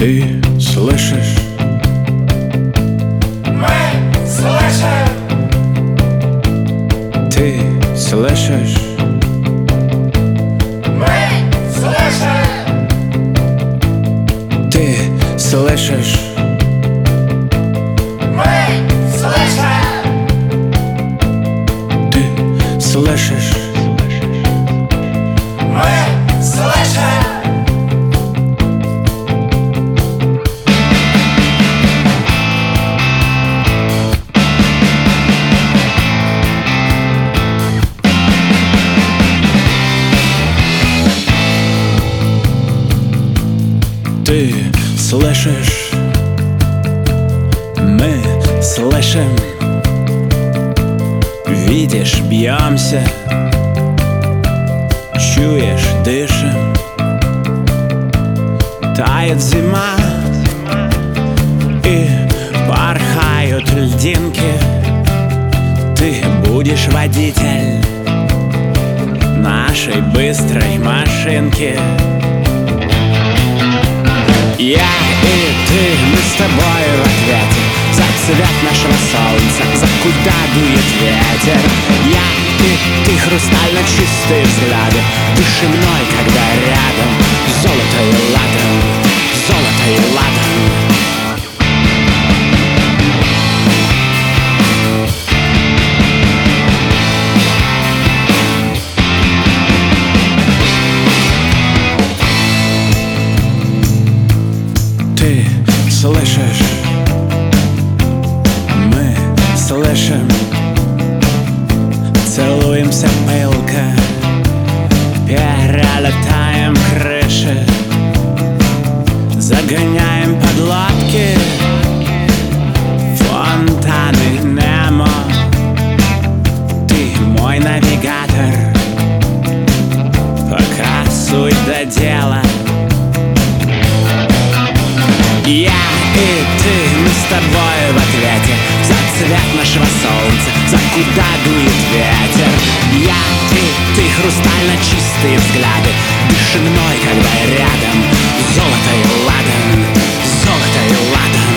Ты слышишь? Мы слышим. Ты слышишь? Мы слышим. Ты слышишь? Мы слышим. Ты слышишь? Мы слышим. Ты слышишь? Мы слышим. Видишь, бьемся. Чуешь, дышим. Тает зима, и порхают льдинки. Ты будешь водитель нашей быстрой машинки. Я и ты, мы с тобой в ответе за цвет нашего солнца, за куда дует ветер. Я и ты, хрустально чистые взгляды, дыши мной, когда рядом. Золото и ладан, золото и ладан. Ты слышишь? Мы слышим. Целуемся пылко, перелетаем крыши, загоняем под лодки фонтаны Немо. Ты мой навигатор, пока суть до дела. Я и ты, мы с тобой в ответе за цвет нашего солнца, за куда дует ветер. Я и ты, хрустально чистые взгляды, дыши мной, когда я рядом. Золото и ладан, золото и ладан.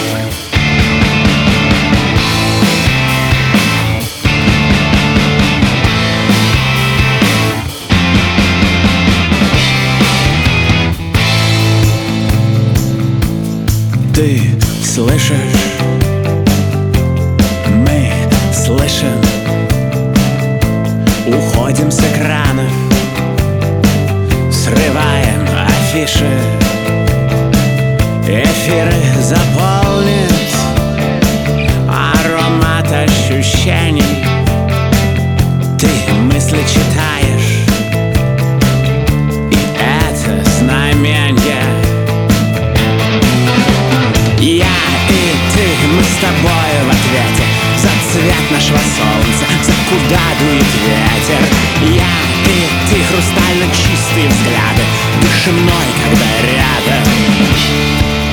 Ты слышишь? Мы слышим. Уходим с экранов, срываем афиши. Эфиры заполнит аромат ощущений. Ты мысли читаешь, и это знамение. Я и ты, мы с тобой в ответе за цвет нашего солнца, за куда дует ветер. Я и ты, хрустально чистые взгляды, дыши мной, когда рядом.